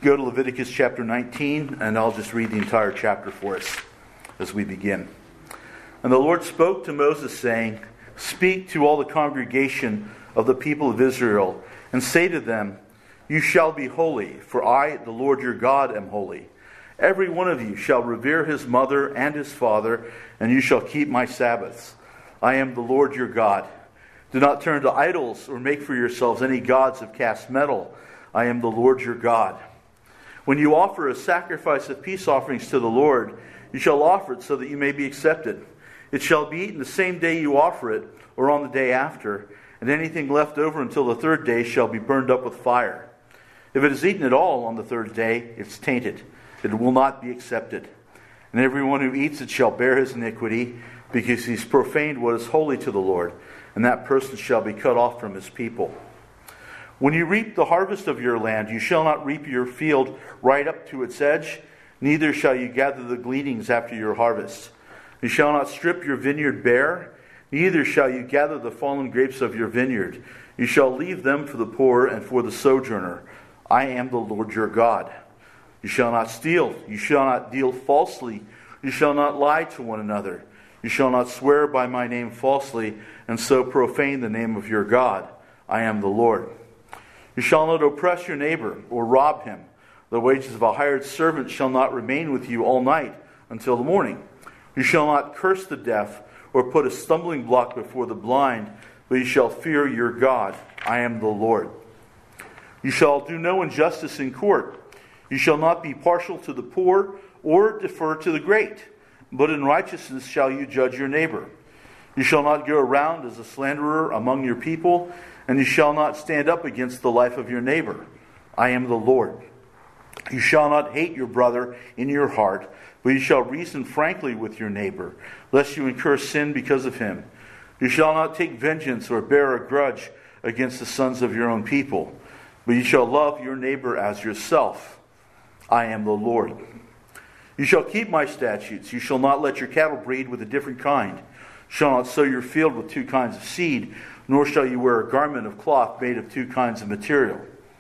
go to Leviticus chapter 19, and I'll just read the entire chapter for us as we begin. And the Lord spoke to Moses, saying, "Speak to all the congregation of the people of Israel, and say to them, You shall be holy, for I, the Lord your God, am holy. Every one of you shall revere his mother and his father, and you shall keep my Sabbaths. I am the Lord your God. Do not turn to idols or make for yourselves any gods of cast metal. I am the Lord your God. When you offer a sacrifice of peace offerings to the Lord, you shall offer it so that you may be accepted. It shall be eaten the same day you offer it, or on the day after, and anything left over until the third day shall be burned up with fire. If it is eaten at all on the third day, it's tainted. It will not be accepted. And everyone who eats it shall bear his iniquity, because he's profaned what is holy to the Lord, and that person shall be cut off from his people. When you reap the harvest of your land, you shall not reap your field right up to its edge, neither shall you gather the gleanings after your harvest. You shall not strip your vineyard bare, neither shall you gather the fallen grapes of your vineyard. You shall leave them for the poor and for the sojourner. I am the Lord your God. You shall not steal. You shall not deal falsely. You shall not lie to one another. You shall not swear by my name falsely, and so profane the name of your God. I am the Lord. You shall not oppress your neighbor or rob him. The wages of a hired servant shall not remain with you all night until the morning. You shall not curse the deaf or put a stumbling block before the blind, but you shall fear your God. I am the Lord. You shall do no injustice in court. You shall not be partial to the poor or defer to the great, but in righteousness shall you judge your neighbor. You shall not go around as a slanderer among your people, and you shall not stand up against the life of your neighbor. I am the Lord. You shall not hate your brother in your heart, but you shall reason frankly with your neighbor, lest you incur sin because of him. You shall not take vengeance or bear a grudge against the sons of your own people, but you shall love your neighbor as yourself. I am the Lord. You shall keep my statutes. You shall not let your cattle breed with a different kind. You shall not sow your field with two kinds of seed, nor shall you wear a garment of cloth made of two kinds of material.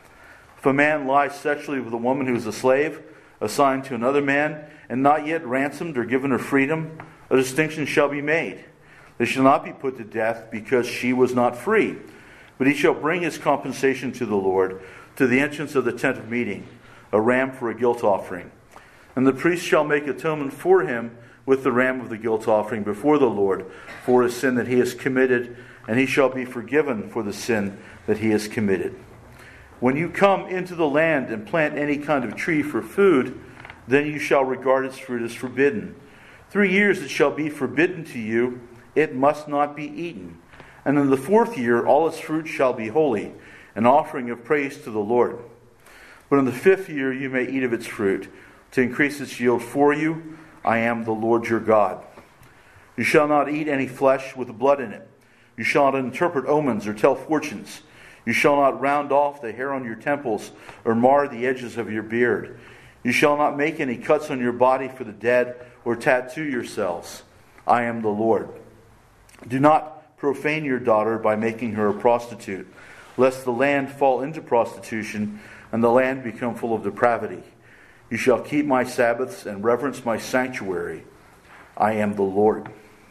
If a man lies sexually with a woman who is a slave, assigned to another man, and not yet ransomed or given her freedom, a distinction shall be made. They shall not be put to death because she was not free, but he shall bring his compensation to the Lord, to the entrance of the tent of meeting, a ram for a guilt offering. And the priest shall make atonement for him with the ram of the guilt offering before the Lord for his sin that he has committed, and he shall be forgiven for the sin that he has committed. When you come into the land and plant any kind of tree for food, then you shall regard its fruit as forbidden. 3 years it shall be forbidden to you, it must not be eaten. And in the 4th year all its fruit shall be holy, an offering of praise to the Lord. But in the 5th year you may eat of its fruit, to increase its yield for you. I am the Lord your God. You shall not eat any flesh with blood in it. You shall not interpret omens or tell fortunes. You shall not round off the hair on your temples or mar the edges of your beard. You shall not make any cuts on your body for the dead or tattoo yourselves. I am the Lord. Do not profane your daughter by making her a prostitute, lest the land fall into prostitution and the land become full of depravity. You shall keep my Sabbaths and reverence my sanctuary. I am the Lord.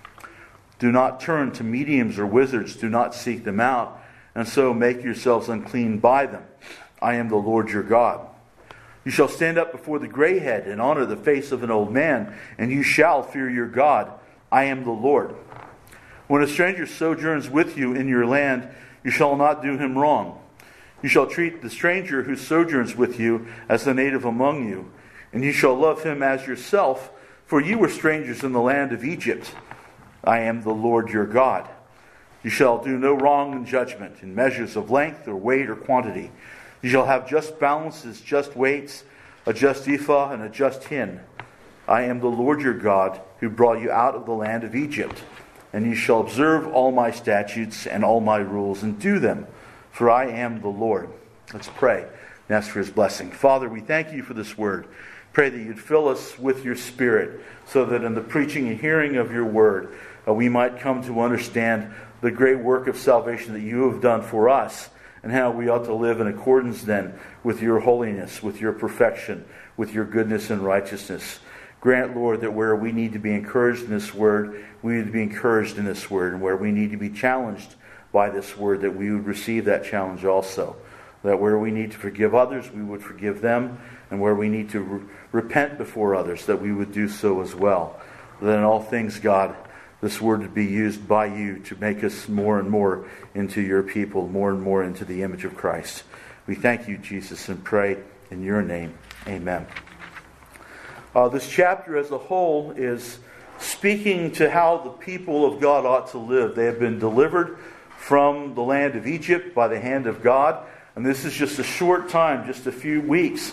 Do not turn to mediums or wizards. Do not seek them out, and so make yourselves unclean by them. I am the Lord your God. You shall stand up before the grayhead and honor the face of an old man, and you shall fear your God. I am the Lord. When a stranger sojourns with you in your land, you shall not do him wrong. You shall treat the stranger who sojourns with you as the native among you, and you shall love him as yourself, for you were strangers in the land of Egypt. I am the Lord your God. You shall do no wrong in judgment, in measures of length or weight or quantity. You shall have just balances, just weights, a just ephah and a just hin. I am the Lord your God, who brought you out of the land of Egypt. And you shall observe all my statutes and all my rules, and do them, for I am the Lord. Let's pray and ask for his blessing. Father, we thank you for this word. Pray that you'd fill us with your Spirit, so that in the preaching and hearing of your word, we might come to understand the great work of salvation that you have done for us, and how we ought to live in accordance then with your holiness, with your perfection, with your goodness and righteousness. Grant, Lord, that where we need to be encouraged in this word, we need to be encouraged in this word, and where we need to be challenged by this word, that we would receive that challenge also. That where we need to forgive others, we would forgive them, and where we need to repent before others, that we would do so as well. That in all things, God, this word would be used by you to make us more and more into your people, more and more into the image of Christ. We thank you, Jesus, and pray in your name. Amen. This chapter as a whole is speaking to how the people of God ought to live. They have been delivered from the land of Egypt by the hand of God. And this is just a short time, just a few weeks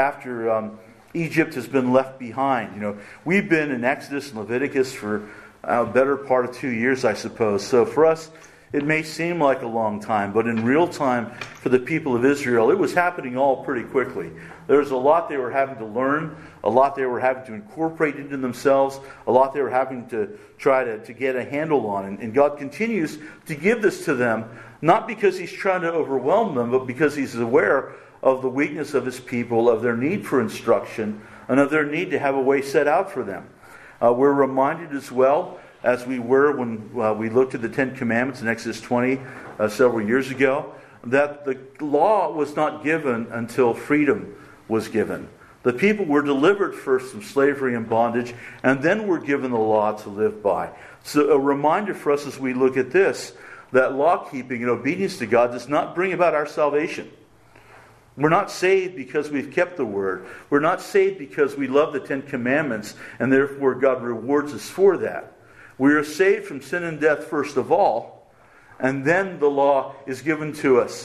after Egypt has been left behind. We've been in Exodus and Leviticus for a better part of 2 years, I suppose. So for us, it may seem like a long time, but in real time for the people of Israel, it was happening all pretty quickly. There was a lot they were having to learn, a lot they were having to incorporate into themselves, a lot they were having to try to get a handle on. And God continues to give this to them, not because He's trying to overwhelm them, but because He's aware of the weakness of His people, of their need for instruction, and of their need to have a way set out for them. We're reminded as well, as we were when we looked at the Ten Commandments in Exodus 20 several years ago, that the law was not given until freedom was given. The people were delivered first from slavery and bondage, and then were given the law to live by. So a reminder for us as we look at this, that law-keeping and obedience to God does not bring about our salvation. We're not saved because we've kept the Word. We're not saved because we love the Ten Commandments, and therefore God rewards us for that. We are saved from sin and death first of all, and then the law is given to us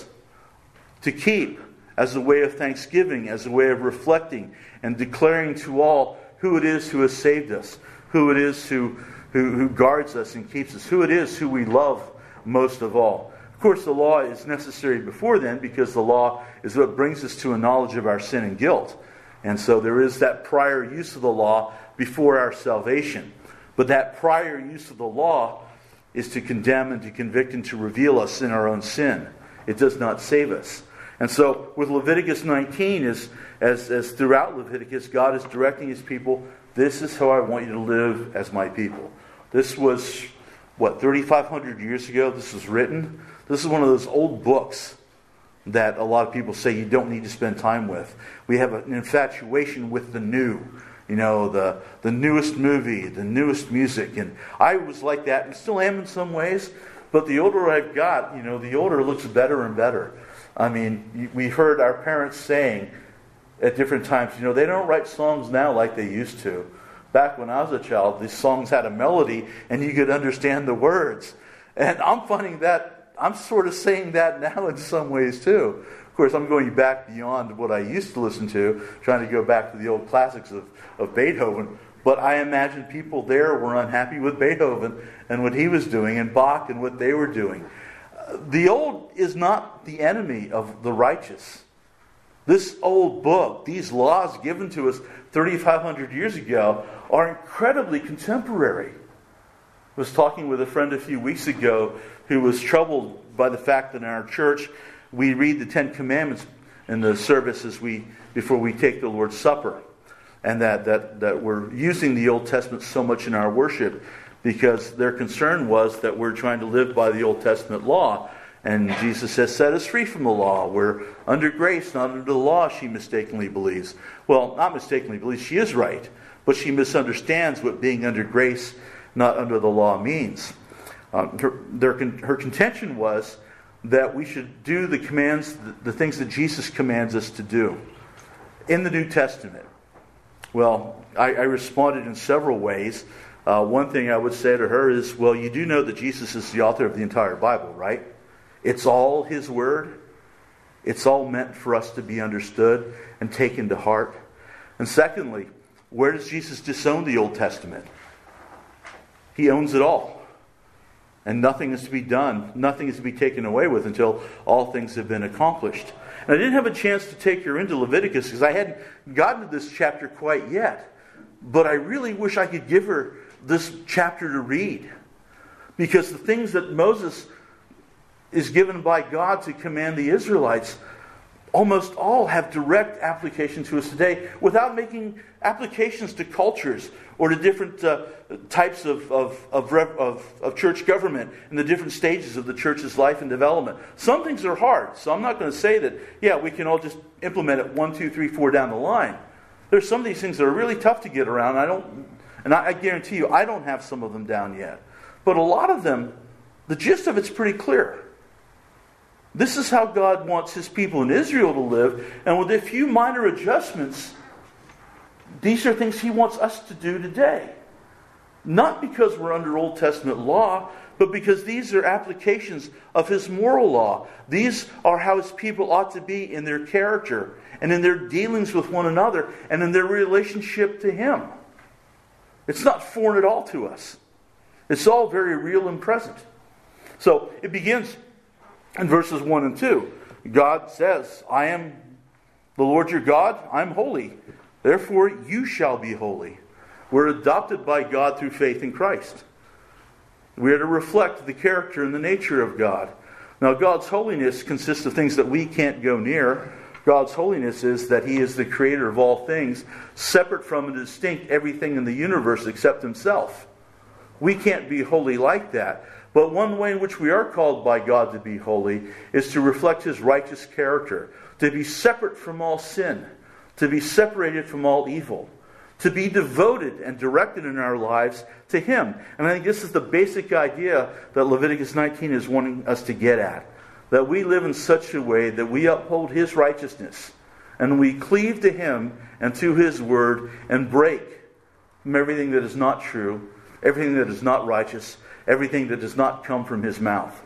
to keep as a way of thanksgiving, as a way of reflecting and declaring to all who it is who has saved us, who it is who guards us and keeps us, who it is who we love most of all. Of course, the law is necessary before then, because the law is what brings us to a knowledge of our sin and guilt. And so there is that prior use of the law before our salvation. But that prior use of the law is to condemn and to convict and to reveal us in our own sin. It does not save us. And so with Leviticus 19, as throughout Leviticus, God is directing His people, this is how I want you to live as my people. This was, 3,500 years ago this was written? This is one of those old books that a lot of people say you don't need to spend time with. We have an infatuation with the new. The newest movie, the newest music. And I was like that and still am in some ways. But the older I've got, the older it looks better and better. I mean, we heard our parents saying at different times, they don't write songs now like they used to. Back when I was a child, these songs had a melody and you could understand the words. And I'm finding that I'm sort of saying that now in some ways too. Of course, I'm going back beyond what I used to listen to, trying to go back to the old classics of Beethoven. But I imagine people there were unhappy with Beethoven and what he was doing, and Bach and what they were doing. The old is not the enemy of the righteous. This old book, these laws given to us 3,500 years ago, are incredibly contemporary. I was talking with a friend a few weeks ago who was troubled by the fact that in our church we read the Ten Commandments in the services before we take the Lord's Supper. And that we're using the Old Testament so much in our worship because their concern was that we're trying to live by the Old Testament law. And Jesus has set us free from the law. We're under grace, not under the law, she mistakenly believes. Well, not mistakenly believes, she is right. But she misunderstands what being under grace, not under the law means. Her contention was that we should do the commands, the things that Jesus commands us to do in the New Testament. Well, I responded in several ways. One thing I would say to her is, well, you do know that Jesus is the author of the entire Bible, right? It's all His Word. It's all meant for us to be understood and taken to heart. And secondly, where does Jesus disown the Old Testament? He owns it all. And nothing is to be done, nothing is to be taken away with until all things have been accomplished. And I didn't have a chance to take her into Leviticus because I hadn't gotten to this chapter quite yet. But I really wish I could give her this chapter to read. Because the things that Moses is given by God to command the Israelites almost all have direct application to us today without making applications to cultures or to different types of church government and the different stages of the church's life and development. Some things are hard, so I'm not going to say that, we can all just implement it 1, 2, 3, 4 down the line. There's some of these things that are really tough to get around. I guarantee you, I don't have some of them down yet. But a lot of them, the gist of it's pretty clear. This is how God wants His people in Israel to live, and with a few minor adjustments, these are things He wants us to do today. Not because we're under Old Testament law, but because these are applications of His moral law. These are how His people ought to be in their character, and in their dealings with one another, and in their relationship to Him. It's not foreign at all to us. It's all very real and present. So it begins in verses 1 and 2. God says, I am the Lord your God, I'm holy. Therefore you shall be holy. We're adopted by God through faith in Christ. We are to reflect the character and the nature of God. Now God's holiness consists of things that we can't go near. God's holiness is that He is the creator of all things, separate from and distinct everything in the universe except Himself. We can't be holy like that. But one way in which we are called by God to be holy is to reflect His righteous character, to be separate from all sin, to be separated from all evil, to be devoted and directed in our lives to Him. And I think this is the basic idea that Leviticus 19 is wanting us to get at. That we live in such a way that we uphold His righteousness, and we cleave to Him and to His Word and break from everything that is not true, everything that is not righteous, everything that does not come from His mouth.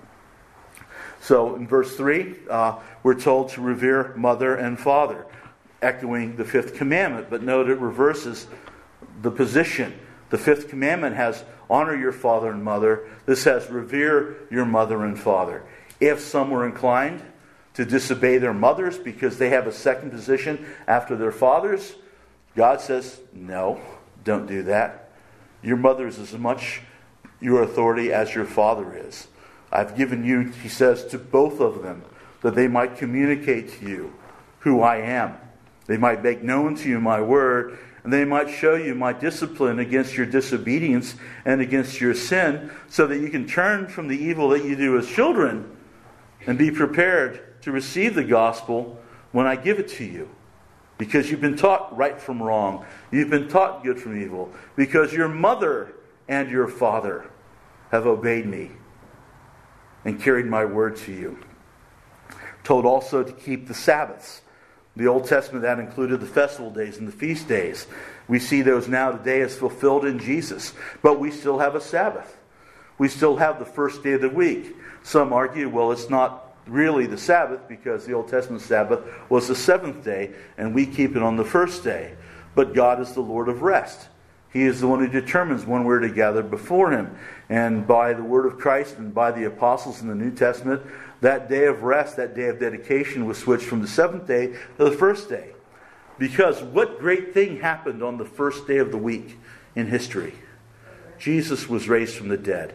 So in verse 3, we're told to revere mother and father, echoing the fifth commandment. But note it reverses the position. The fifth commandment has honor your father and mother. This has revere your mother and father. If some were inclined to disobey their mothers because they have a second position after their fathers, God says, no, don't do that. Your mother is as much your authority as your father is. I've given you, He says, to both of them, that they might communicate to you who I am. They might make known to you my word, and they might show you my discipline against your disobedience and against your sin, so that you can turn from the evil that you do as children and be prepared to receive the gospel when I give it to you. Because you've been taught right from wrong. You've been taught good from evil. Because your mother and your father have obeyed me and carried my word to you. Told also to keep the Sabbaths. The Old Testament, that included the festival days and the feast days. We see those now today as fulfilled in Jesus. But we still have a Sabbath. We still have the first day of the week. Some argue, well, it's not really the Sabbath because the Old Testament Sabbath was the seventh day and we keep it on the first day. But God is the Lord of rest. He is the one who determines when we're to gather before Him. And by the word of Christ and by the apostles in the New Testament, that day of rest, that day of dedication was switched from the seventh day to the first day. Because what great thing happened on the first day of the week in history? Jesus was raised from the dead.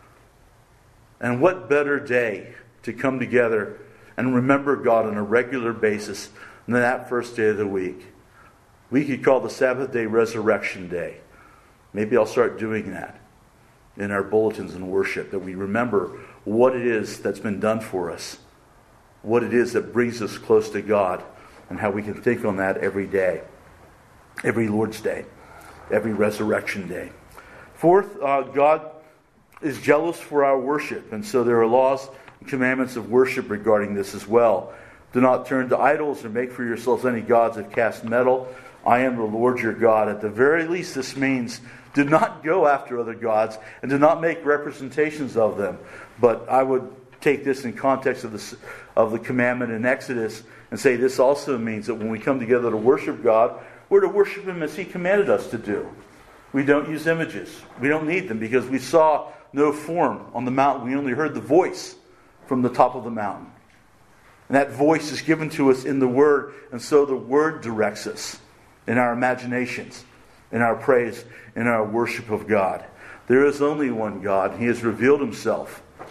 And what better day to come together and remember God on a regular basis than that first day of the week? We could call the Sabbath day Resurrection Day. Maybe I'll start doing that in our bulletins and worship, that we remember what it is that's been done for us, what it is that brings us close to God, and how we can think on that every day, every Lord's Day, every Resurrection Day. Fourth, God is jealous for our worship, and so there are laws and commandments of worship regarding this as well. Do not turn to idols or make for yourselves any gods of cast metal. I am the Lord your God. At the very least, this means do not go after other gods and do not make representations of them. But I would take this in context of the commandment in Exodus and say this also means that when we come together to worship God, we're to worship Him as He commanded us to do. We don't use images. We don't need them because we saw no form on the mountain. We only heard the voice from the top of the mountain. And that voice is given to us in the Word, and so the Word directs us in our imaginations, in our praise, in our worship of God. There is only one God. He has revealed Himself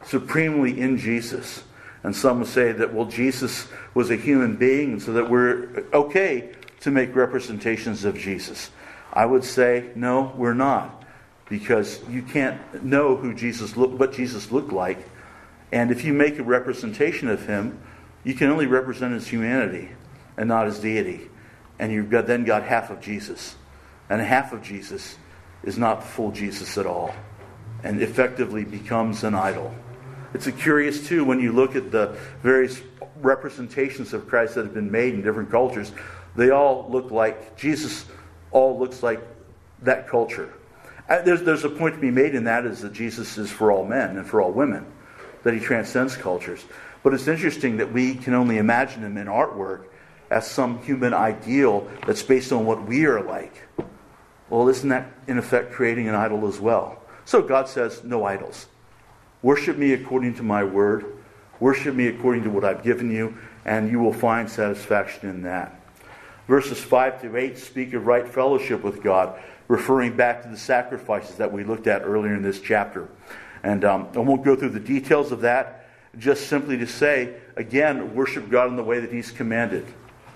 supremely in Jesus. And some would say that, well, Jesus was a human being, and so that we're okay to make representations of Jesus. I would say, no, we're not. Because you can't know what Jesus looked like. And if you make a representation of him, you can only represent his humanity and not his deity. And you've then got half of Jesus. And half of Jesus is not the full Jesus at all. And effectively becomes an idol. It's curious, too, when you look at the various representations of Christ that have been made in different cultures, they all look like, Jesus all looks like that culture. There's a point to be made in that, is that Jesus is for all men and for all women, that he transcends cultures. But it's interesting that we can only imagine him in artwork as some human ideal that's based on what we are like. Well, isn't that, in effect, creating an idol as well? So God says, no idols. Worship me according to my word. Worship me according to what I've given you, and you will find satisfaction in that. Verses 5 to 8 speak of right fellowship with God, referring back to the sacrifices that we looked at earlier in this chapter. And I won't go through the details of that, just simply to say, again, worship God in the way that he's commanded.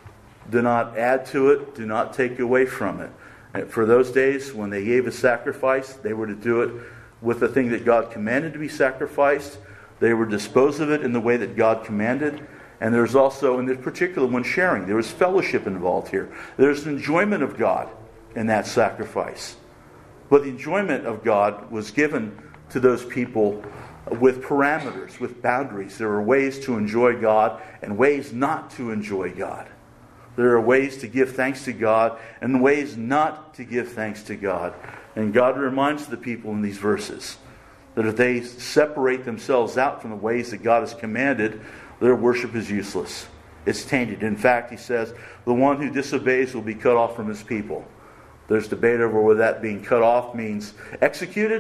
Do not add to it, do not take away from it. And for those days, when they gave a sacrifice, they were to do it with the thing that God commanded to be sacrificed. They were to dispose of it in the way that God commanded. And there's also, in this particular one, sharing. There was fellowship involved here. There's an enjoyment of God in that sacrifice. But the enjoyment of God was given to those people with parameters, with boundaries. There are ways to enjoy God and ways not to enjoy God. There are ways to give thanks to God and ways not to give thanks to God. And God reminds the people in these verses that if they separate themselves out from the ways that God has commanded, their worship is useless. It's tainted. In fact, he says, the one who disobeys will be cut off from his people. There's debate over whether that being cut off means executed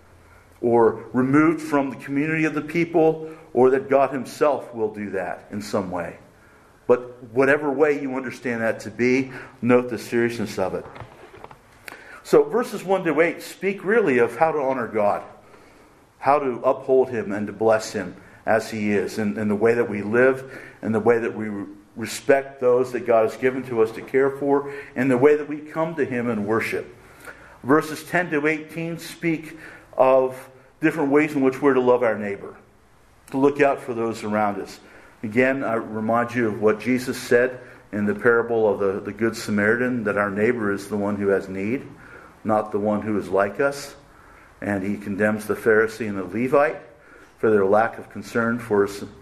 or removed from the community of the people, or that God himself will do that in some way. But whatever way you understand that to be, note the seriousness of it. So verses 1 to 8 speak really of how to honor God, how to uphold him and to bless him as he is, in the way that we live, in the way that we respect those that God has given to us to care for, and the way that we come to him and worship. Verses 10 to 18 speak of different ways in which we're to love our neighbor, to look out for those around us. Again, I remind you of what Jesus said in the parable of the Good Samaritan, that our neighbor is the one who has need, not the one who is like us. And he condemns the Pharisee and the Levite for their lack of concern for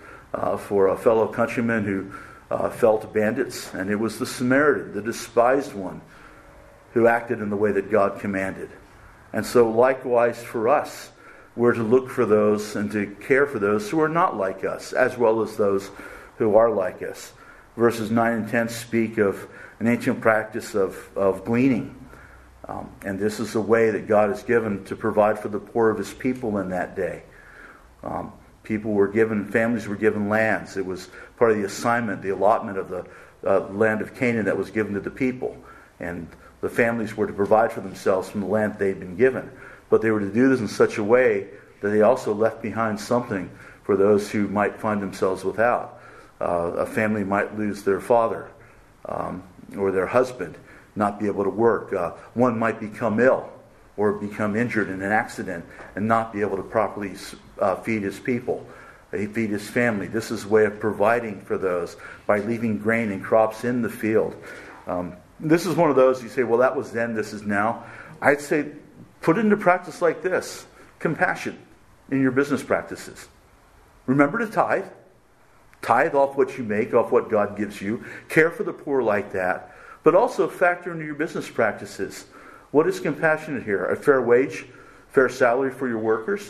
a fellow countryman who fell to bandits. And it was the Samaritan, the despised one, who acted in the way that God commanded. And so likewise for us, we're to look for those and to care for those who are not like us, as well as those who are like us. Verses 9 and 10 speak of an ancient practice of gleaning. And this is a way that God has given to provide for the poor of his people in that day. Families were given lands. It was part of the assignment, the allotment of the land of Canaan that was given to the people. And the families were to provide for themselves from the land they'd been given. But they were to do this in such a way that they also left behind something for those who might find themselves without. A family might lose their father or their husband, not be able to work. One might become ill or become injured in an accident and not be able to properly feed his people, feed his family. This is a way of providing for those by leaving grain and crops in the field. This is one of those you say, well, that was then, this is now. I'd say put it into practice like this. Compassion in your business practices. Remember to tithe. Tithe off what you make, off what God gives you. Care for the poor like that. But also factor into your business practices. What is compassionate here? A fair wage, fair salary for your workers.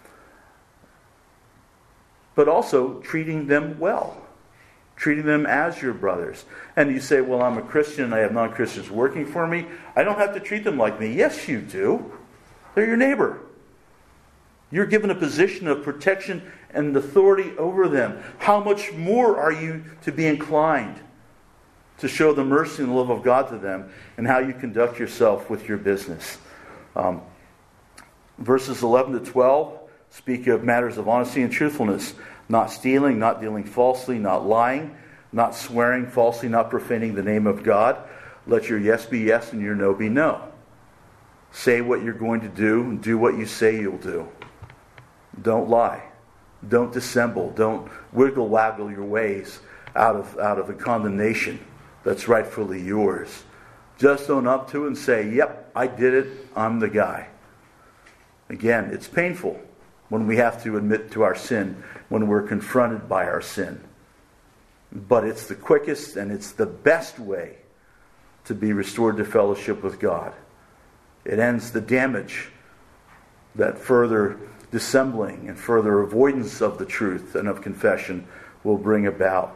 But also treating them well. Treating them as your brothers. And you say, well, I'm a Christian and I have non-Christians working for me. I don't have to treat them like me. Yes, you do. They're your neighbor. You're given a position of protection and authority over them. How much more are you to be inclined to show the mercy and the love of God to them, and how you conduct yourself with your business? Verses 11 to 12 Speak of matters of honesty and truthfulness, not stealing, not dealing falsely, not lying, not swearing falsely, not profaning the name of God. Let your yes be yes and your no be no. Say what you're going to do and do what you say you'll do. Don't lie. Don't dissemble. Don't wiggle-waggle your ways out of a condemnation that's rightfully yours. Just own up to it and say, yep, I did it. I'm the guy. Again, it's painful when we have to admit to our sin, when we're confronted by our sin. But it's the quickest and it's the best way to be restored to fellowship with God. It ends the damage that further dissembling and further avoidance of the truth and of confession will bring about.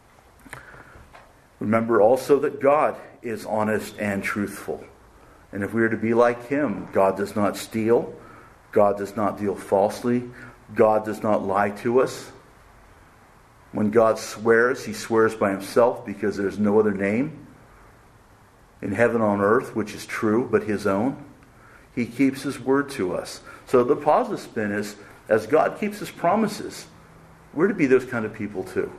Remember also that God is honest and truthful. And if we are to be like Him, God does not steal. God does not deal falsely. God does not lie to us. When God swears, He swears by Himself because there's no other name in heaven on earth which is true but His own. He keeps His word to us. So the positive spin is, as God keeps His promises, we're to be those kind of people too.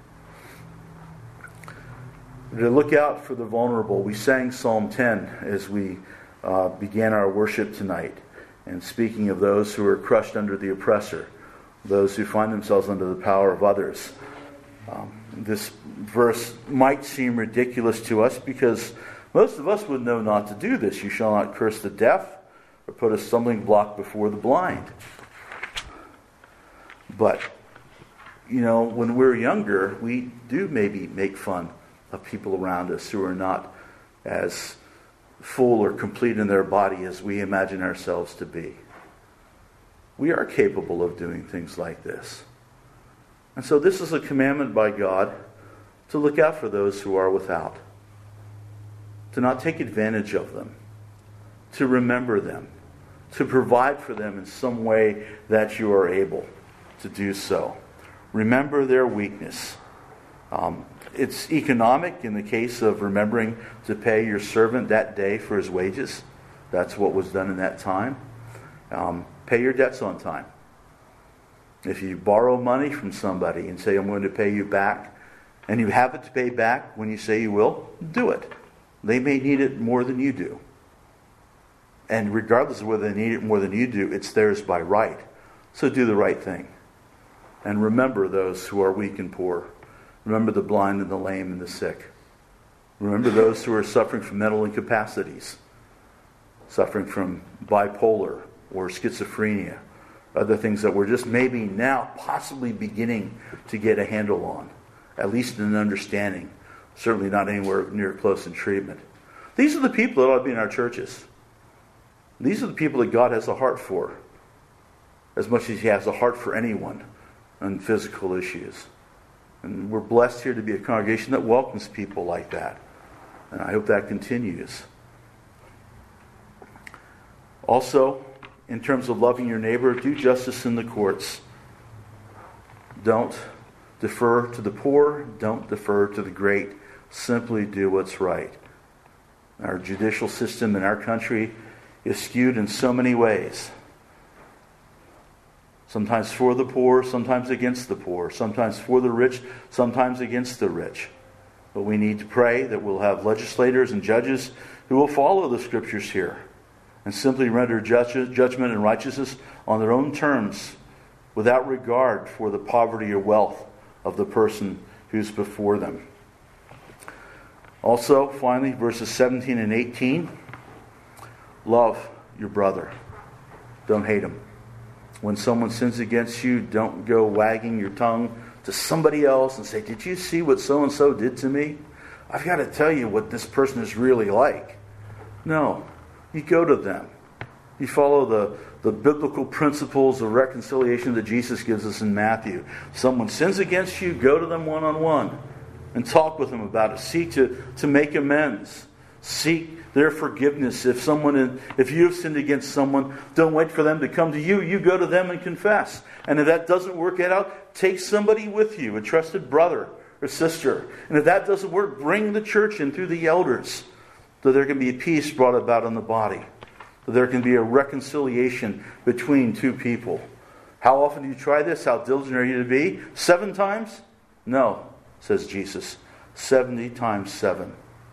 To look out for the vulnerable. We sang Psalm 10 as we began our worship tonight. And speaking of those who are crushed under the oppressor, those who find themselves under the power of others. This verse might seem ridiculous to us because most of us would know not to do this. You shall not curse the deaf or put a stumbling block before the blind. But, when we're younger, we do maybe make fun of people around us who are not as full or complete in their body as we imagine ourselves to be. We are capable of doing things like this. And so this is a commandment by God to look out for those who are without. To not take advantage of them. To remember them. To provide for them in some way that you are able to do so. Remember their weakness. It's economic in the case of remembering to pay your servant that day for his wages. That's what was done in that time. Pay your debts on time. If you borrow money from somebody and say, I'm going to pay you back, and you have it to pay back when you say you will, do it. They may need it more than you do. And regardless of whether they need it more than you do, it's theirs by right. So do the right thing. And remember those who are weak and poor. Remember the blind and the lame and the sick. Remember those who are suffering from mental incapacities, suffering from bipolar or schizophrenia, other things that we're just maybe now possibly beginning to get a handle on, at least in an understanding, certainly not anywhere near close in treatment. These are the people that ought to be in our churches. These are the people that God has a heart for, as much as He has a heart for anyone on physical issues. And we're blessed here to be a congregation that welcomes people like that. And I hope that continues. Also, in terms of loving your neighbor, do justice in the courts. Don't defer to the poor. Don't defer to the great. Simply do what's right. Our judicial system in our country is skewed in so many ways. Sometimes for the poor, sometimes against the poor. Sometimes for the rich, sometimes against the rich. But we need to pray that we'll have legislators and judges who will follow the Scriptures here and simply render judgment and righteousness on their own terms without regard for the poverty or wealth of the person who's before them. Also, finally, verses 17 and 18. Love your brother. Don't hate him. When someone sins against you, don't go wagging your tongue to somebody else and say, did you see what so-and-so did to me? I've got to tell you what this person is really like. No. You go to them. You follow the biblical principles of reconciliation that Jesus gives us in Matthew. Someone sins against you, go to them one-on-one and talk with them about it. Seek to make amends. Seek their forgiveness. If you have sinned against someone, don't wait for them to come to you. You go to them and confess. And if that doesn't work out, take somebody with you, a trusted brother or sister. And if that doesn't work, bring the church in through the elders, so there can be peace brought about in the body. So there can be a reconciliation between two people. How often do you try this? How diligent are you to be? 7 times? No, says Jesus. 70 times 7.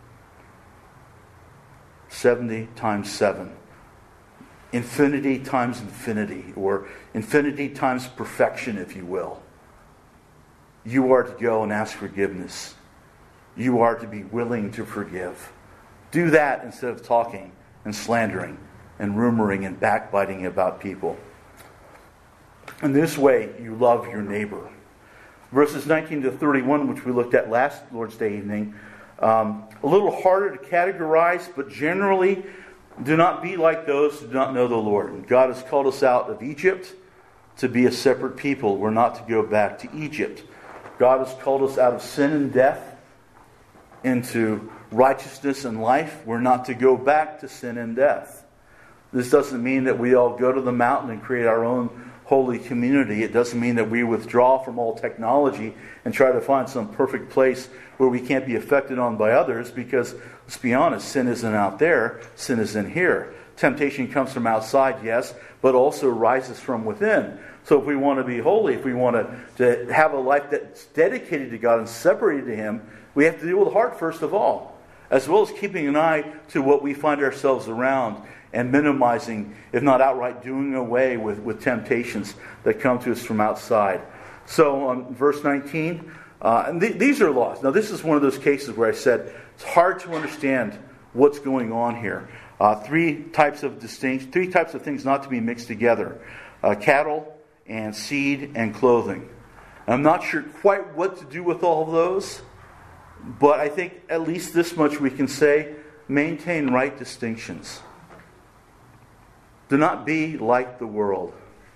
70 times 7. Infinity times infinity, or infinity times perfection, if you will. You are to go and ask forgiveness. You are to be willing to forgive. Do that instead of talking and slandering and rumoring and backbiting about people. In this way, you love your neighbor. Verses 19 to 31, which we looked at last Lord's Day evening, a little harder to categorize, but generally, do not be like those who do not know the Lord. God has called us out of Egypt to be a separate people. We're not to go back to Egypt. God has called us out of sin and death into righteousness and life. We're not to go back to sin and death. This doesn't mean that we all go to the mountain and create our own holy community. It doesn't mean that we withdraw from all technology and try to find some perfect place where we can't be affected on by others, because, let's be honest, sin isn't out there, sin is in here. Temptation comes from outside, yes, but also rises from within. So if we want to be holy, if we want to have a life that's dedicated to God and separated to Him, we have to deal with the heart first of all, as well as keeping an eye to what we find ourselves around and minimizing, if not outright doing away with temptations that come to us from outside. So verse 19, and these are laws. Now this is one of those cases where I said it's hard to understand what's going on here. 3 types of things not to be mixed together: cattle and seed and clothing. I'm not sure quite what to do with all of those, but I think at least this much we can say: maintain right distinctions. Do not be like the world.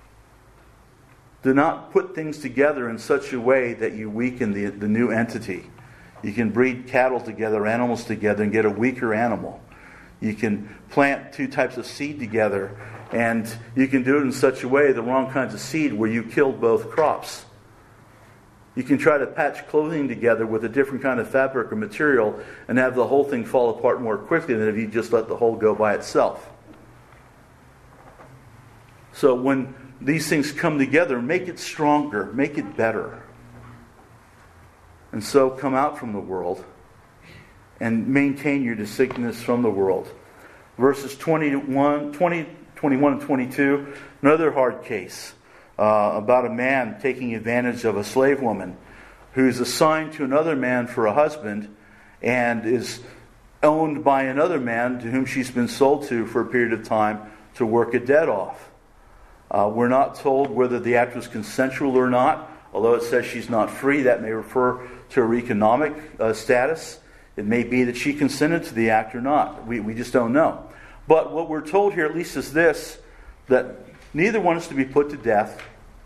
Do not put things together in such a way that you weaken the new entity. You can breed cattle together, animals together, and get a weaker animal. You can plant 2 types of seed together, and you can do it in such a way, the wrong kinds of seed, where you killed both crops. You can try to patch clothing together with a different kind of fabric or material and have the whole thing fall apart more quickly than if you just let the whole go by itself. So when these things come together, make it stronger, make it better. And so come out from the world and maintain your distinctness from the world. Verses 21 and 22, another hard case about a man taking advantage of a slave woman who's assigned to another man for a husband and is owned by another man to whom she's been sold to for a period of time to work a debt off. We're not told whether the act was consensual or not. Although it says she's not free, that may refer to her economic status. It may be that she consented to the act or not. We just don't know. But what we're told here at least is this: that neither one is to be put to death,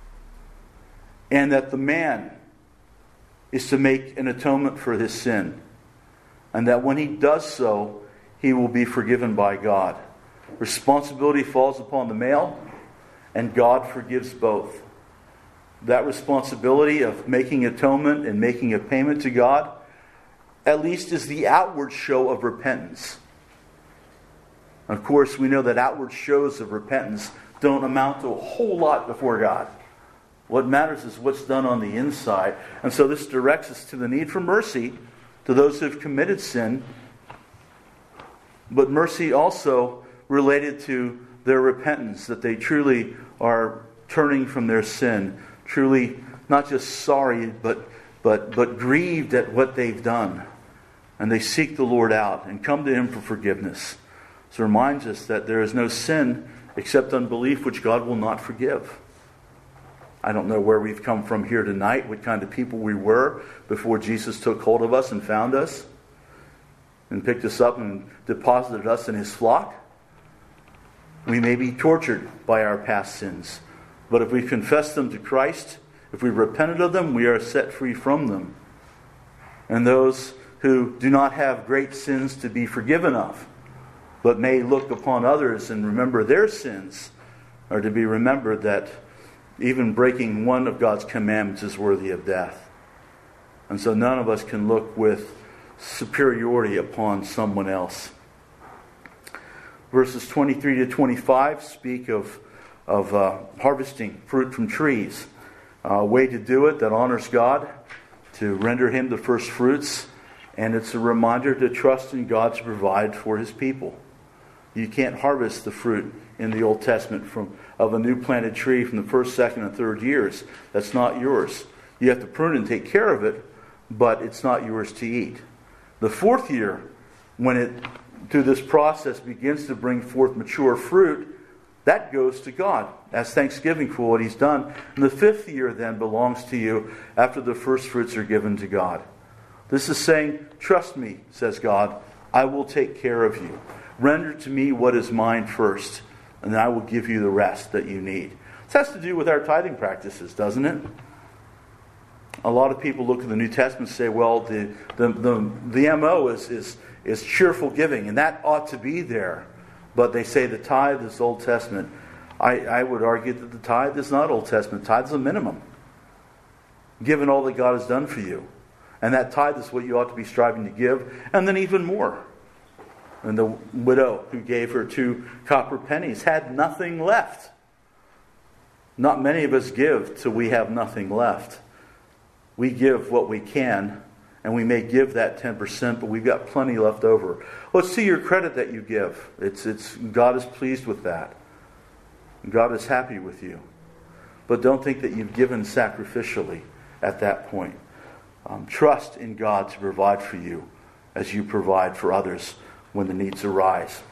and that the man is to make an atonement for his sin. And that when he does so, he will be forgiven by God. Responsibility falls upon the male, and God forgives both. That responsibility of making atonement and making a payment to God, at least, is the outward show of repentance. Of course, we know that outward shows of repentance don't amount to a whole lot before God. What matters is what's done on the inside. And so this directs us to the need for mercy to those who have committed sin, but mercy also related to their repentance, that they truly are turning from their sin, truly not just sorry, but grieved at what they've done. And they seek the Lord out and come to Him for forgiveness. So it reminds us that there is no sin except unbelief, which God will not forgive. I don't know where we've come from here tonight, what kind of people we were before Jesus took hold of us and found us and picked us up and deposited us in His flock. We may be tortured by our past sins, but if we confess them to Christ, if we repented of them, we are set free from them. And those who do not have great sins to be forgiven of, but may look upon others and remember their sins, are to be remembered that even breaking one of God's commandments is worthy of death. And so none of us can look with superiority upon someone else. Verses 23 to 25 speak of harvesting fruit from trees. A way to do it that honors God, to render Him the first fruits, and it's a reminder to trust in God to provide for His people. You can't harvest the fruit in the Old Testament of a new planted tree from the first, second, and third years. That's not yours. You have to prune and take care of it, but it's not yours to eat. The fourth year, when it, through this process, begins to bring forth mature fruit, that goes to God as thanksgiving for what He's done. And the fifth year then belongs to you after the first fruits are given to God. This is saying, trust me, says God, I will take care of you. Render to me what is mine first, and I will give you the rest that you need. This has to do with our tithing practices, doesn't it? A lot of people look at the New Testament and say, well, the MO is cheerful giving, and that ought to be there. But they say the tithe is Old Testament. I would argue that the tithe is not Old Testament. Tithe is a minimum, given all that God has done for you. And that tithe is what you ought to be striving to give, and then even more. And the widow who gave her 2 copper pennies had nothing left. Not many of us give till we have nothing left. We give what we can, and we may give that 10%, but we've got plenty left over. Well, it's to your credit that you give. It's God is pleased with that. God is happy with you. But don't think that you've given sacrificially at that point. Trust in God to provide for you as you provide for others when the needs arise.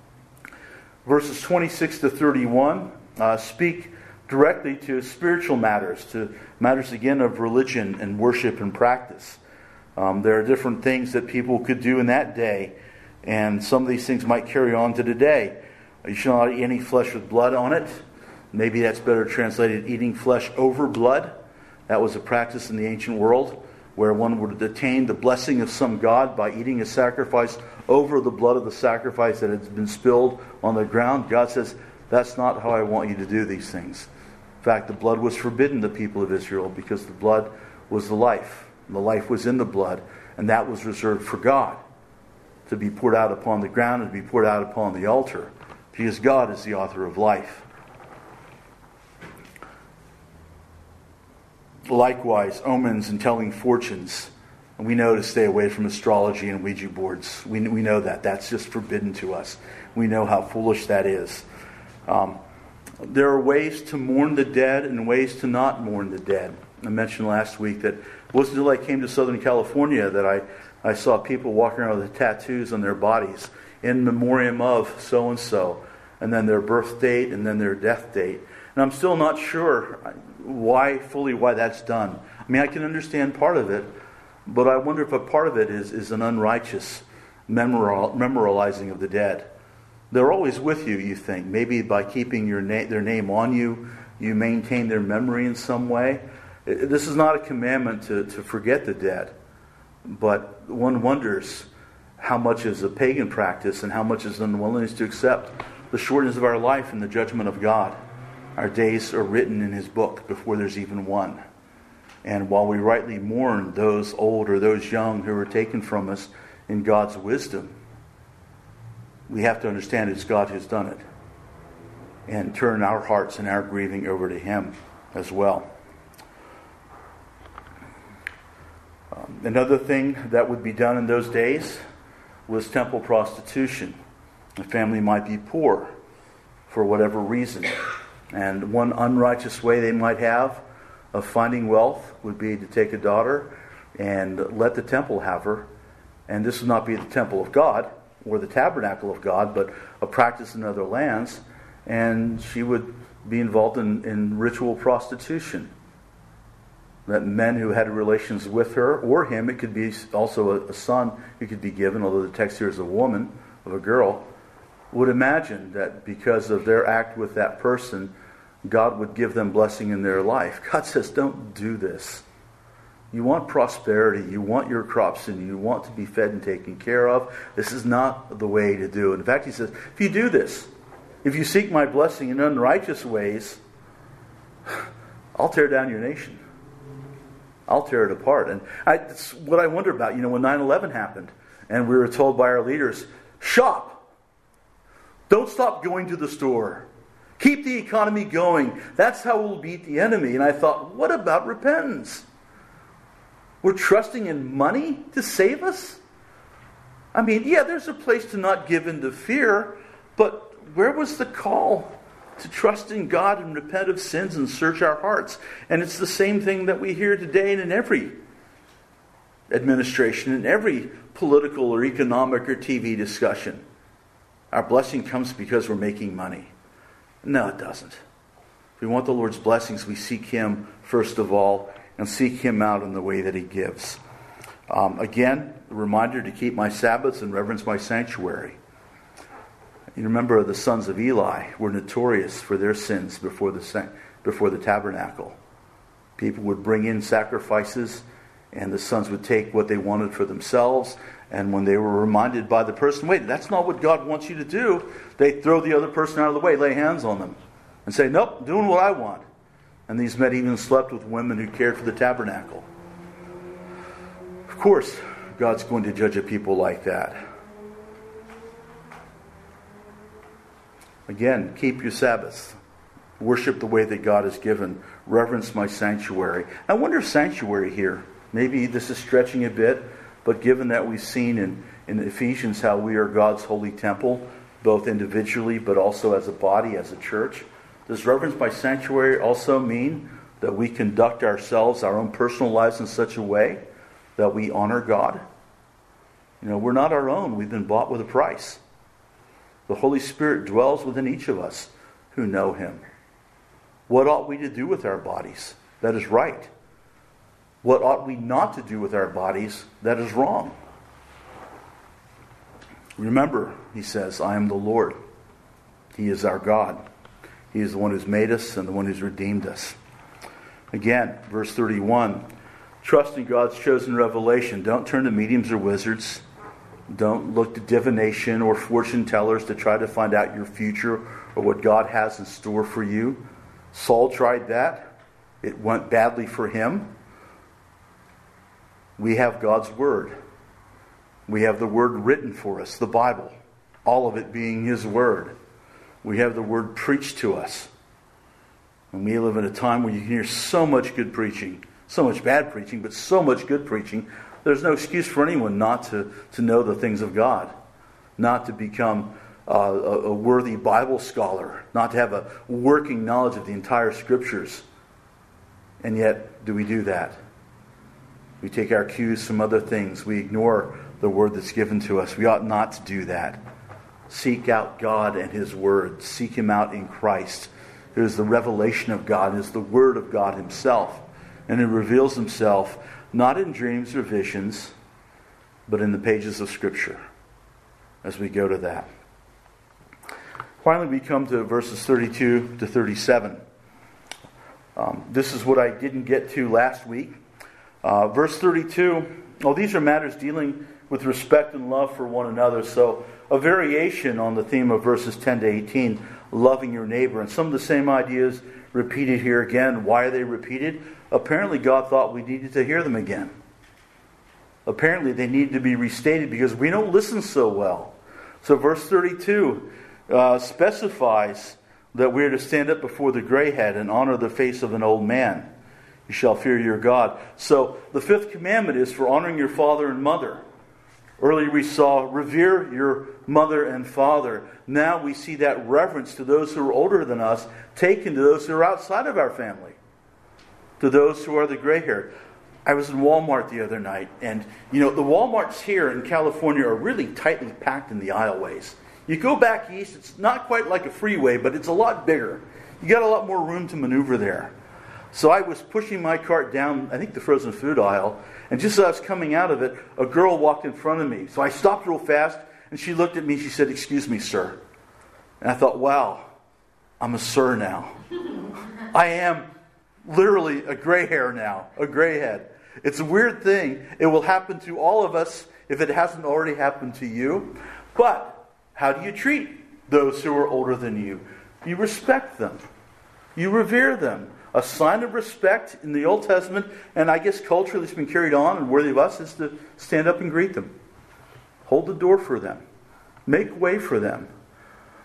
Verses 26 to 31 speak directly to spiritual matters, to matters again of religion and worship and practice. There are different things that people could do in that day, and some of these things might carry on to today. You should not eat any flesh with blood on it. Maybe that's better translated, eating flesh over blood. That was a practice in the ancient world, where one would attain the blessing of some god by eating a sacrifice over the blood of the sacrifice that had been spilled on the ground. God says, that's not how I want you to do these things. In fact, the blood was forbidden to the people of Israel because the blood was the life. The life was in the blood, and that was reserved for God to be poured out upon the ground and to be poured out upon the altar, because God is the author of life. Likewise, omens and telling fortunes. And we know to stay away from astrology and Ouija boards. We know that. That's just forbidden to us. We know how foolish that is. There are ways to mourn the dead and ways to not mourn the dead. I mentioned last week that it wasn't until I came to Southern California that I saw people walking around with tattoos on their bodies in memoriam of so-and-so, and then their birth date and then their death date. And I'm still not sure why that's done. I mean, I can understand part of it, but I wonder if a part of it is an unrighteous memorializing of the dead. They're always with you, you think. Maybe by keeping their name on you, you maintain their memory in some way. This is not a commandment to forget the dead, but one wonders how much is a pagan practice and how much is unwillingness to accept the shortness of our life and the judgment of God. Our days are written in His book before there's even one. And while we rightly mourn those old or those young who were taken from us in God's wisdom, we have to understand it's God who's done it, and turn our hearts and our grieving over to Him as well. Another thing that would be done in those days was temple prostitution. The family might be poor for whatever reason. And one unrighteous way they might have of finding wealth would be to take a daughter and let the temple have her. And this would not be the temple of God or the tabernacle of God, but a practice in other lands. And she would be involved in ritual prostitution. That men who had relations with her or him, it could be also a son who could be given, although the text here is a woman, of a girl, would imagine that because of their act with that person, God would give them blessing in their life. God says, don't do this. You want prosperity. You want your crops and you want to be fed and taken care of. This is not the way to do it. In fact, He says, if you do this, if you seek my blessing in unrighteous ways, I'll tear down your nation. I'll tear it apart. And it's what I wonder about, when 9/11 happened and we were told by our leaders, shop. Don't stop going to the store. Keep the economy going. That's how we'll beat the enemy. And I thought, what about repentance? We're trusting in money to save us? I mean, yeah, there's a place to not give in to fear, but where was the call to trust in God and repent of sins and search our hearts? And it's the same thing that we hear today and in every administration, in every political or economic or TV discussion. Our blessing comes because we're making money. No, it doesn't. If we want the Lord's blessings, we seek Him first of all and seek Him out in the way that He gives. Again, a reminder to keep my Sabbaths and reverence my sanctuary. You remember the sons of Eli were notorious for their sins before the tabernacle. People would bring in sacrifices, and the sons would take what they wanted for themselves. And when they were reminded by the person, wait, that's not what God wants you to do, they'd throw the other person out of the way, lay hands on them, and say, nope, doing what I want. And these men even slept with women who cared for the tabernacle. Of course, God's going to judge a people like that. Again, keep your Sabbaths. Worship the way that God has given. Reverence my sanctuary. I wonder if sanctuary here, maybe this is stretching a bit, but given that we've seen in Ephesians how we are God's holy temple, both individually but also as a body, as a church, does reverence my sanctuary also mean that we conduct ourselves, our own personal lives in such a way that we honor God? You know, we're not our own. We've been bought with a price. The Holy Spirit dwells within each of us who know Him. What ought we to do with our bodies? That is right. What ought we not to do with our bodies? That is wrong. Remember, He says, I am the Lord. He is our God. He is the one who's made us and the one who's redeemed us. Again, verse 31, trust in God's chosen revelation. Don't turn to mediums or wizards. Don't look to divination or fortune tellers to try to find out your future or what God has in store for you. Saul tried that. It went badly for him. We have God's Word. We have the Word written for us, the Bible. All of it being His Word. We have the Word preached to us. And we live in a time where you can hear so much good preaching, so much bad preaching, but so much good preaching. There's no excuse for anyone not to know the things of God, not to become a worthy Bible scholar, not to have a working knowledge of the entire Scriptures. And yet, do we do that? We take our cues from other things. We ignore the Word that's given to us. We ought not to do that. Seek out God and His Word. Seek Him out in Christ. It is the revelation of God. It is the Word of God Himself. And He reveals Himself not in dreams or visions, but in the pages of Scripture. As we go to that. Finally, we come to verses 32 to 37. This is what I didn't get to last week. Verse 32, these are matters dealing with respect and love for one another. So a variation on the theme of verses 10 to 18, loving your neighbor. And some of the same ideas repeated here again. Why are they repeated? Apparently God thought we needed to hear them again. Apparently they need to be restated because we don't listen so well. So verse 32 specifies that we are to stand up before the gray head and honor the face of an old man. You shall fear your God. So the fifth commandment is for honoring your father and mother. Earlier we saw revere your mother and father. Now we see that reverence to those who are older than us taken to those who are outside of our family. To those who are the gray-haired. I was in Walmart the other night, and the Walmarts here in California are really tightly packed in the aisleways. You go back east, it's not quite like a freeway, but it's a lot bigger. You got a lot more room to maneuver there. So I was pushing my cart down, I think the frozen food aisle, and just as I was coming out of it, a girl walked in front of me. So I stopped real fast, and she looked at me, she said, "Excuse me, sir." And I thought, wow, I'm a sir now. I am literally a gray hair now, a gray head. It's a weird thing. It will happen to all of us if it hasn't already happened to you. But how do you treat those who are older than you? You respect them. You revere them. A sign of respect in the Old Testament, and I guess culturally it's been carried on and worthy of us, is to stand up and greet them. Hold the door for them. Make way for them.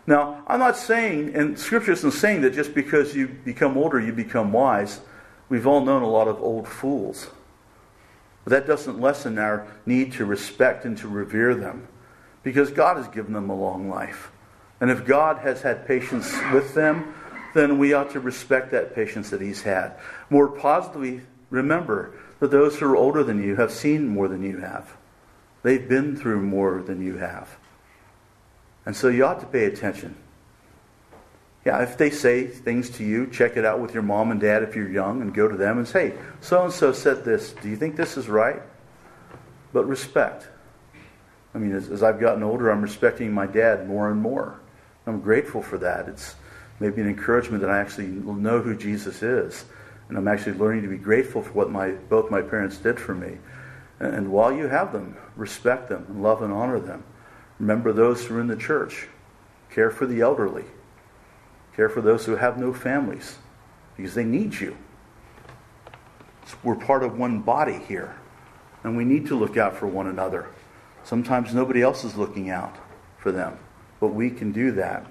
Now, I'm not saying, and Scripture isn't saying that just because you become older, you become wise. We've all known a lot of old fools. But that doesn't lessen our need to respect and to revere them, because God has given them a long life. And if God has had patience with them, then we ought to respect that patience that He's had. More positively, remember that those who are older than you have seen more than you have. They've been through more than you have. And so you ought to pay attention. Yeah, if they say things to you, check it out with your mom and dad if you're young, and go to them and say, hey, so-and-so said this. Do you think this is right? But respect. I mean, as I've gotten older, I'm respecting my dad more and more. I'm grateful for that. It's maybe an encouragement that I actually know who Jesus is. And I'm actually learning to be grateful for what both my parents did for me. And while you have them, respect them and love and honor them. Remember those who are in the church. Care for the elderly. Care for those who have no families, because they need you. We're part of one body here, and we need to look out for one another. Sometimes nobody else is looking out for them, but we can do that.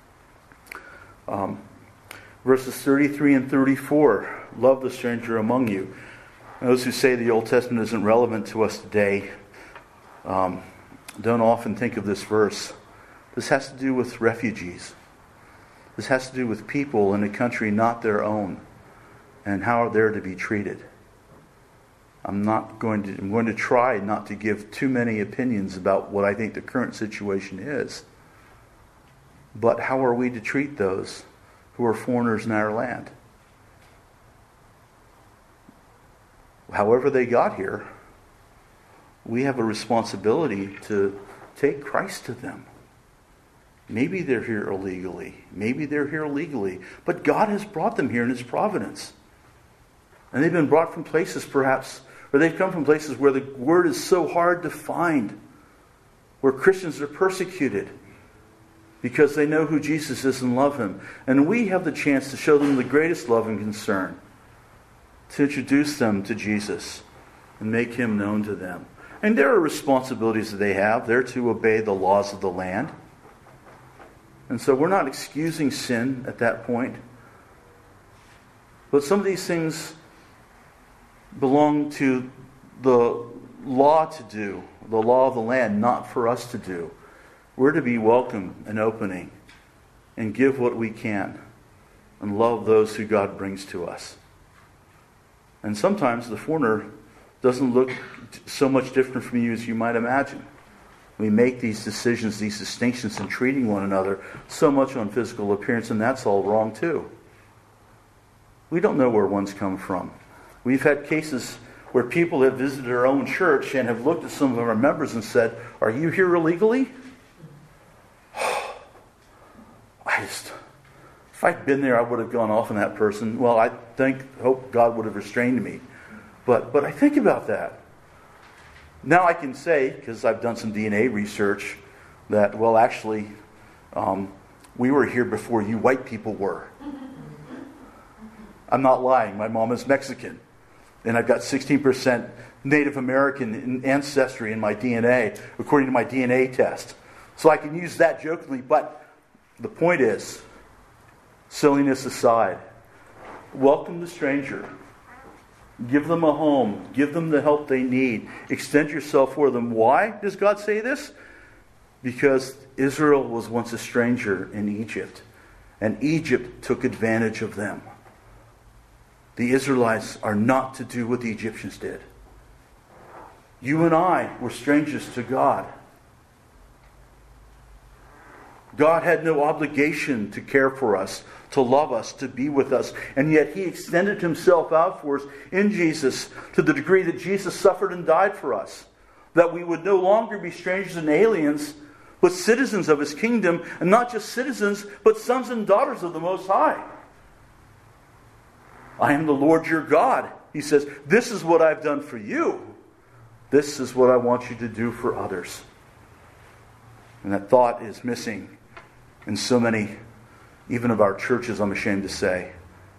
Verses 33 and 34, love the stranger among you. Those who say the Old Testament isn't relevant to us today don't often think of this verse. This has to do with refugees. This has to do with people in a country not their own and how they're to be treated. I'm going to try not to give too many opinions about what I think the current situation is. But how are we to treat those who are foreigners in our land? However they got here, we have a responsibility to take Christ to them. Maybe they're here illegally. Maybe they're here legally. But God has brought them here in His providence. And they've been brought from places perhaps, or they've come from places where the Word is so hard to find, where Christians are persecuted because they know who Jesus is and love Him. And we have the chance to show them the greatest love and concern, to introduce them to Jesus and make Him known to them. And there are responsibilities that they have. They're to obey the laws of the land. And so we're not excusing sin at that point. But some of these things belong to the law to do, the law of the land, not for us to do. We're to be welcome and opening and give what we can and love those who God brings to us. And sometimes the foreigner doesn't look so much different from you as you might imagine. We make these decisions, these distinctions in treating one another so much on physical appearance, and that's all wrong too. We don't know where one's come from. We've had cases where people have visited our own church and have looked at some of our members and said, "Are you here illegally?" If I'd been there, I would have gone off on that person. Well, hope God would have restrained me. But I think about that. Now I can say, because I've done some DNA research, that, well, actually, we were here before you white people were. I'm not lying. My mom is Mexican. And I've got 16% Native American ancestry in my DNA, according to my DNA test. So I can use that jokingly, but the point is, silliness aside, welcome the stranger. Give them a home. Give them the help they need. Extend yourself for them. Why does God say this? Because Israel was once a stranger in Egypt, and Egypt took advantage of them. The Israelites are not to do what the Egyptians did. You and I were strangers to God. God had no obligation to care for us, to love us, to be with us. And yet He extended Himself out for us in Jesus to the degree that Jesus suffered and died for us. That we would no longer be strangers and aliens, but citizens of His kingdom. And not just citizens, but sons and daughters of the Most High. I am the Lord your God. He says, this is what I've done for you. This is what I want you to do for others. And that thought is missing in so many, even of our churches, I'm ashamed to say.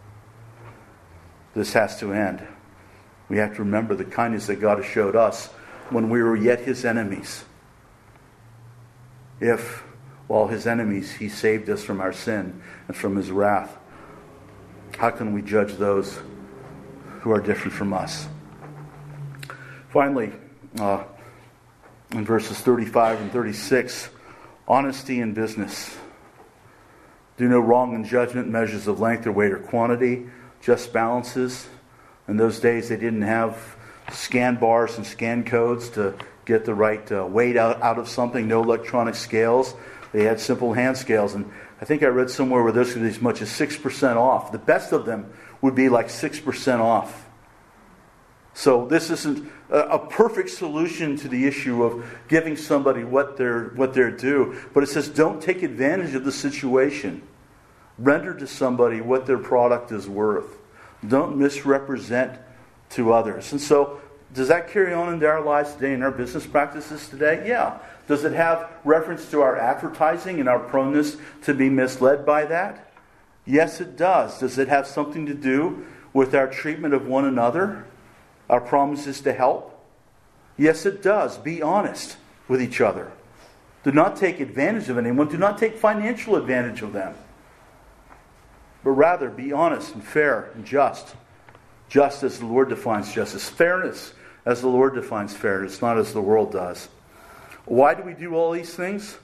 This has to end. We have to remember the kindness that God has showed us when we were yet His enemies. If while his enemies, he saved us from our sin and from his wrath. How can we judge those who are different from us? Finally, in verses 35 and 36, honesty in business. Do no wrong in judgment, measures of length or weight or quantity, just balances. In those days, they didn't have scan bars and scan codes to get the right weight out of something, no electronic scales. They had simple hand scales. And I think I read somewhere where those could be as much as 6% off. The best of them would be like 6% off. So this isn't a perfect solution to the issue of giving somebody what they're due. But it says don't take advantage of the situation. Render to somebody what their product is worth. Don't misrepresent to others. And so does that carry on into our lives today, in our business practices today? Yeah. Does it have reference to our advertising and our proneness to be misled by that? Yes, it does. Does it have something to do with our treatment of one another? Our promises to help? Yes, it does. Be honest with each other. Do not take advantage of anyone. Do not take financial advantage of them. But rather, be honest and fair and just. Just as the Lord defines justice. Fairness as the Lord defines fairness, not as the world does. Why do we do all these things?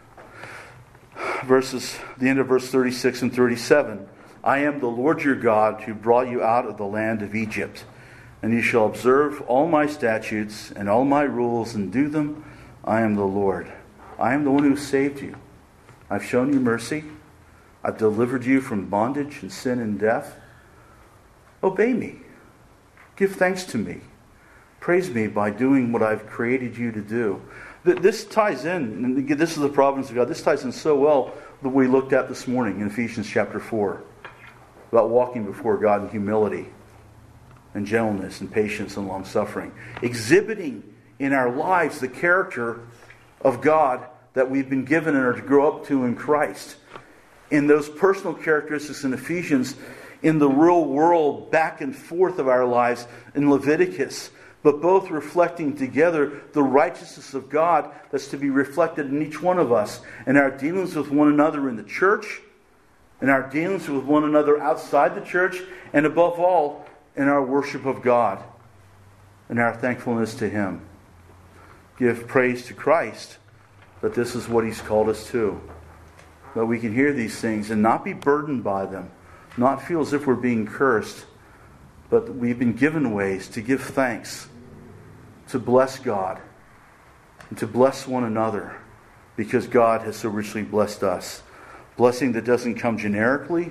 The end of verse 36 and 37. I am the Lord your God who brought you out of the land of Egypt. And you shall observe all my statutes and all my rules and do them. I am the Lord. I am the one who saved you. I've shown you mercy. I've delivered you from bondage and sin and death. Obey me. Give thanks to me. Praise me by doing what I've created you to do. This ties in, and this is the providence of God, this ties in so well that we looked at this morning in Ephesians chapter 4. About walking before God in humility and gentleness and patience and long-suffering. Exhibiting in our lives the character of God that we've been given and are to grow up to in Christ. In those personal characteristics in Ephesians, in the real world back and forth of our lives in Leviticus, but both reflecting together the righteousness of God that's to be reflected in each one of us, in our dealings with one another in the church, in our dealings with one another outside the church, and above all, in our worship of God and our thankfulness to Him. Give praise to Christ that this is what He's called us to. That we can hear these things and not be burdened by them, not feel as if we're being cursed, but we've been given ways to give thanks, to bless God, and to bless one another, because God has so richly blessed us. Blessing that doesn't come generically,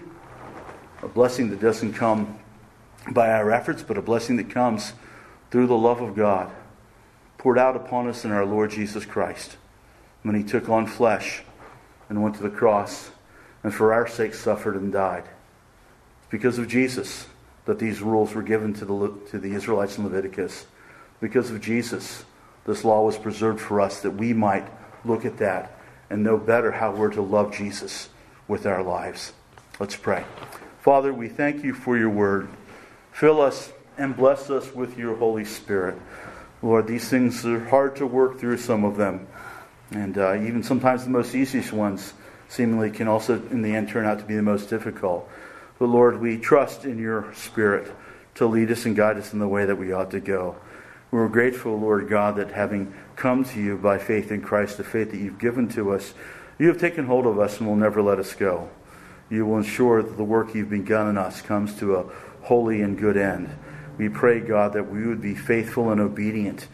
a blessing that doesn't come by our efforts, but a blessing that comes through the love of God poured out upon us in our Lord Jesus Christ when He took on flesh and went to the cross and for our sake suffered and died. It's because of Jesus that these rules were given to the Israelites in Leviticus. Because of Jesus, this law was preserved for us that we might look at that and know better how we're to love Jesus with our lives. Let's pray. Father, we thank you for your word. Fill us and bless us with your Holy Spirit. Lord, these things are hard to work through, some of them. And even sometimes the most easiest ones seemingly can also in the end turn out to be the most difficult. But Lord, we trust in your Spirit to lead us and guide us in the way that we ought to go. We're grateful, Lord God, that having come to you by faith in Christ, the faith that you've given to us, you have taken hold of us and will never let us go. You will ensure that the work you've begun in us comes to a holy and good end. We pray, God, that we would be faithful and obedient,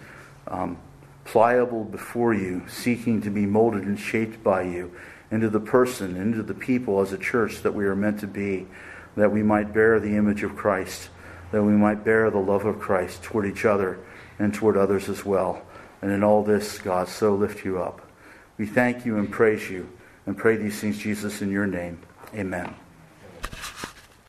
pliable before you, seeking to be molded and shaped by you into the person, into the people as a church that we are meant to be, that we might bear the image of Christ, that we might bear the love of Christ toward each other and toward others as well. And in all this, God, so lift you up. We thank you and praise you and pray these things, Jesus, in your name. Amen.